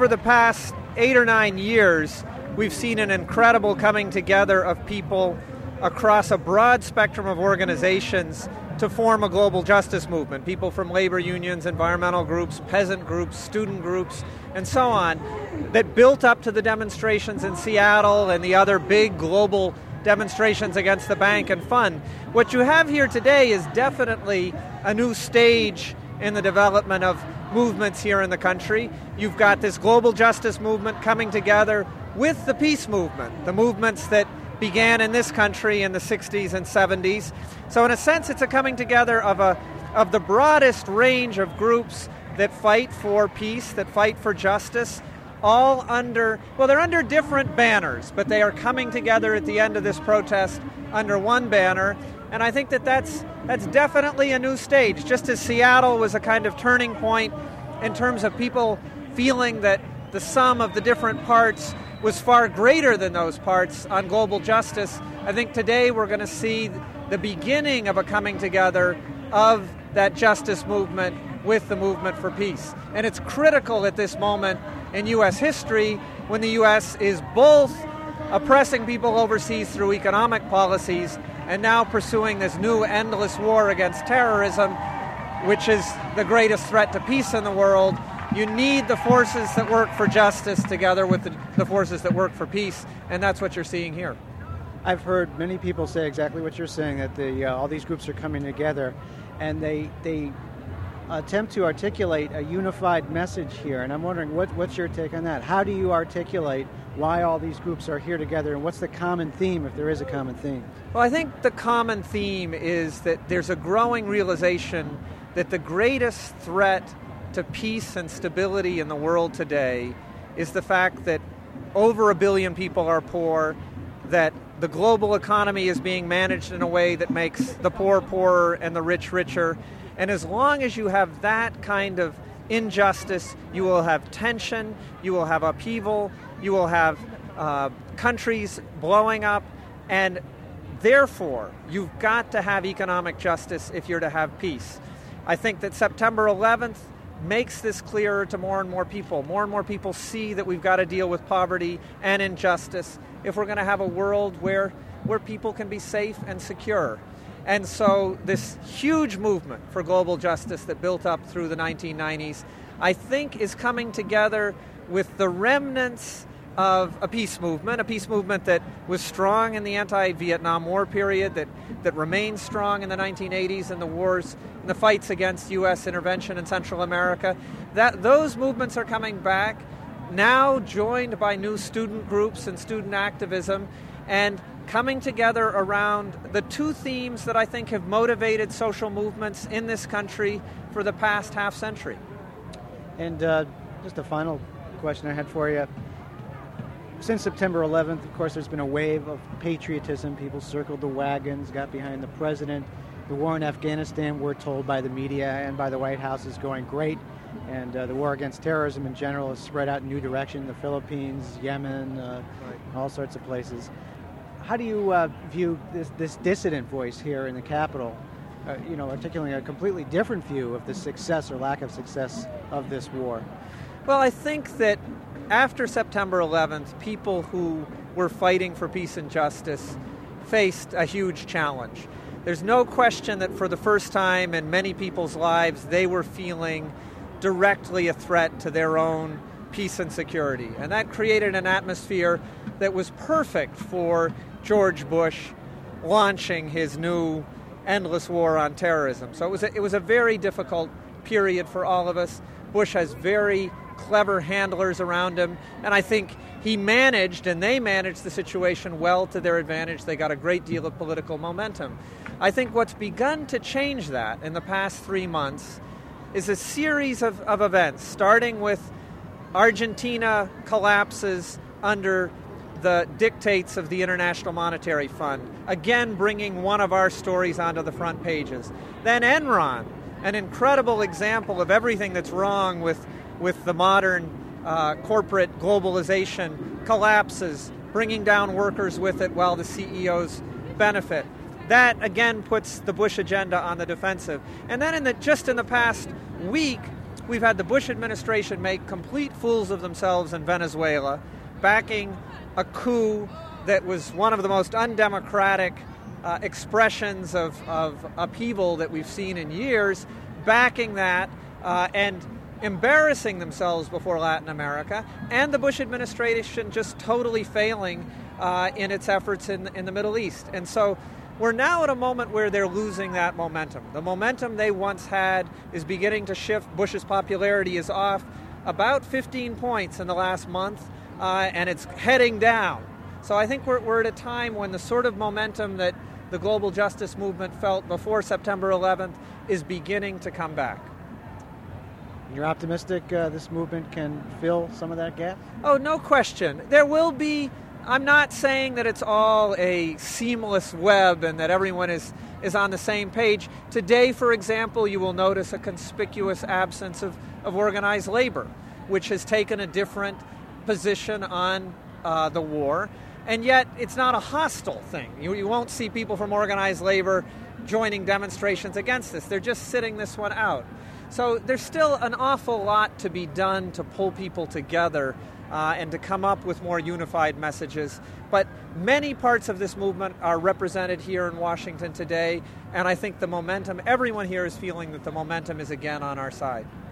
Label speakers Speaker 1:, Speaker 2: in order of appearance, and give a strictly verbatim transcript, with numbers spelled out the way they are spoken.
Speaker 1: over the past eight or nine years, we've seen an incredible coming together of people across a broad spectrum of organizations to form a global justice movement. People from labor unions, environmental groups, peasant groups, student groups, and so on, that built up to the demonstrations in Seattle and the other big global demonstrations against the bank and fund. What you have here today is definitely a new stage in the development of movements here in the country. You've got this global justice movement coming together with the peace movement, the movements that began in this country in the sixties and seventies. So in a sense, it's a coming together of a of the broadest range of groups that fight for peace, that fight for justice, all under, well, they're under different banners, but they are coming together at the end of this protest under one banner. And I think that that's, that's definitely a new stage. Just as Seattle was a kind of turning point in terms of people feeling that the sum of the different parts was far greater than those parts on global justice, I think today we're going to see the beginning of a coming together of that justice movement with the movement for peace. And it's critical at this moment in U S history when the U S is both oppressing people overseas through economic policies and now pursuing this new endless war against terrorism, which is the greatest threat to peace in the world. You need the forces that work for justice together with the, the forces that work for peace, and that's what you're seeing here.
Speaker 2: I've heard many people say exactly what you're saying, that the uh, all these groups are coming together, and they they attempt to articulate a unified message here. And I'm wondering, what what's your take on that? How do you articulate why all these groups are here together, and what's the common theme, if there is a common theme?
Speaker 1: Well, I think the common theme is that there's a growing realization that the greatest threat to peace and stability in the world today is the fact that over a billion people are poor, that the global economy is being managed in a way that makes the poor poorer and the rich richer. And as long as you have that kind of injustice, you will have tension, you will have upheaval, you will have uh, countries blowing up, and therefore you've got to have economic justice if you're to have peace. I think that September eleventh makes this clearer to more and more people. More and more people see that we've got to deal with poverty and injustice if we're going to have a world where where people can be safe and secure. And so this huge movement for global justice that built up through the nineteen nineties, I think, is coming together with the remnants of a peace movement, a peace movement that was strong in the anti-Vietnam War period, that, that remained strong in the nineteen eighties and the wars and the fights against U S intervention in Central America. That those movements are coming back, now joined by new student groups and student activism, and coming together around the two themes that I think have motivated social movements in this country for the past half century.
Speaker 2: And uh, just a final question I had for you. Since September eleventh, of course, there's been a wave of patriotism. People circled the wagons, got behind the president. The war in Afghanistan, we're told by the media and by the White House, is going great. And uh, the war against terrorism in general has spread out in new direction. The Philippines, Yemen, uh, right. all sorts of places. How do you uh, view this, this dissident voice here in the Capitol, uh, you know, articulating a completely different view of the success or lack of success of this war?
Speaker 1: Well, I think that after September eleventh, people who were fighting for peace and justice faced a huge challenge. There's no question that for the first time in many people's lives, they were feeling directly a threat to their own peace and security. And that created an atmosphere that was perfect for George Bush launching his new endless war on terrorism. So it was a, it was a very difficult period for all of us. Bush has very clever handlers around him, and I think he managed and they managed the situation well to their advantage. They got a great deal of political momentum. I think what's begun to change that in the past three months is a series of, of events, starting with Argentina collapses under the dictates of the International Monetary Fund, again bringing one of our stories onto the front pages. Then Enron, an incredible example of everything that's wrong with, with the modern uh, corporate globalization, collapses, bringing down workers with it while the C E Os benefit. That, again, puts the Bush agenda on the defensive. And then in the, just in the past week, we've had the Bush administration make complete fools of themselves in Venezuela, backing a coup that was one of the most undemocratic uh, expressions of, of upheaval that we've seen in years, backing that uh, and embarrassing themselves before Latin America, and the Bush administration just totally failing uh, in its efforts in, in the Middle East. And so we're now at a moment where they're losing that momentum. The momentum they once had is beginning to shift. Bush's popularity is off about fifteen points in the last month, uh, and it's heading down. So I think we're, we're at a time when the sort of momentum that the global justice movement felt before September eleventh is beginning to come back.
Speaker 2: You're optimistic uh, this movement can fill some of that gap?
Speaker 1: Oh, no question. There will be. I'm not saying that it's all a seamless web and that everyone is, is on the same page. Today, for example, you will notice a conspicuous absence of, of organized labor, which has taken a different position on uh, the war. And yet, it's not a hostile thing. You, you won't see people from organized labor joining demonstrations against this. They're just sitting this one out. So there's still an awful lot to be done to pull people together uh, and to come up with more unified messages. But many parts of this movement are represented here in Washington today, and I think the momentum, everyone here is feeling that the momentum is again on our side.